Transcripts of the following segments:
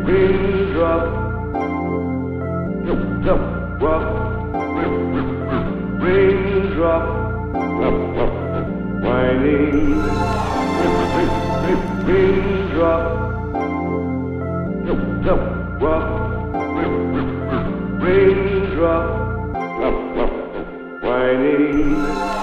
Raindrop, raindrop, whining. Raindrop, raindrop, whining.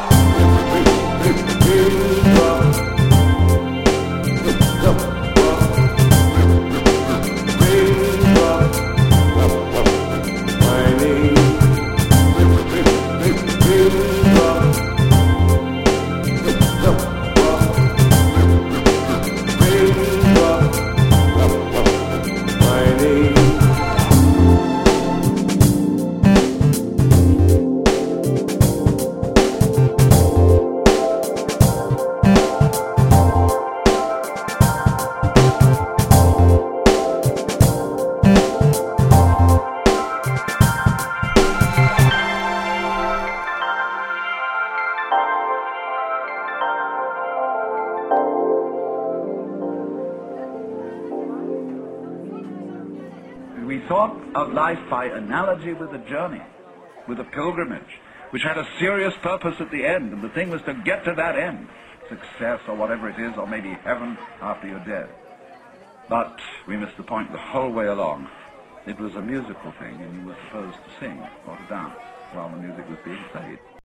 We thought of life by analogy with a journey, with a pilgrimage, which had a serious purpose at the end, and the thing was to get to that end, success or whatever it is, or maybe heaven after you're dead. But we missed the point the whole way along. It was a musical thing, and you were supposed to sing or to dance while the music was being played.